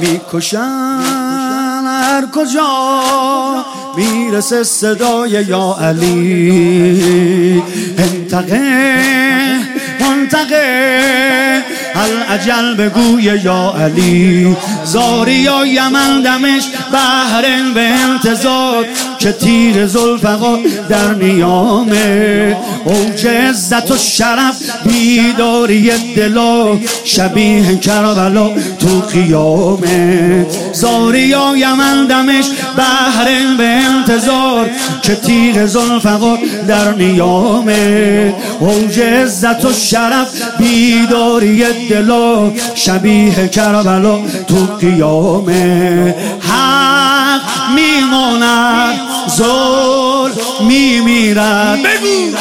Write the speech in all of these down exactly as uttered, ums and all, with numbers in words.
میکشن هر کجا میرسه صدای یا علی. انتقه منتقه الاجل بگوی یا علی. زاریا یمن دمشق بحرین به انتظار که تیر ذوالفقار در نیامه. اوج عزت و شرف بیداری دلا شبیه کربلا تو قیامه. زاریا یمن دمشق بحرین به انتظار که تیر ذوالفقار در نیامه. اوج عزت و شرف بیداری دلا شبیه کربلا تو قیامه. حق میماند ظلم میمیرد. بگو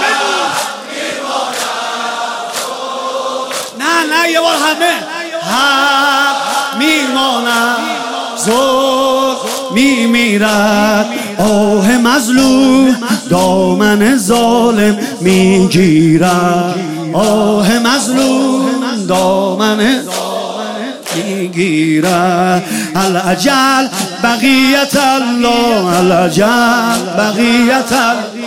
نه نه یه بار همه. حق میماند ظلم میمیرد. آه مظلوم دامن ظالم میگیرد. آه مظلوم دامن میگیرد. الاجل بقیت الله. الاجل بقیت الله.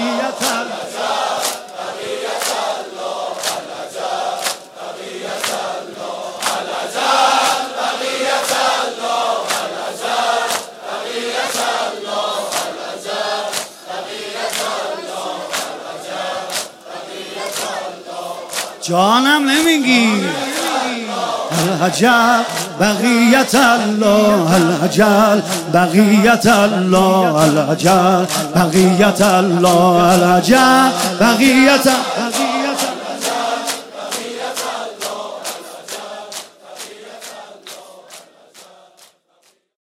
جانم نمیگی. العجل بقیت الله. العجل بقیت الله. العجل بقیت الله. العجل بقیت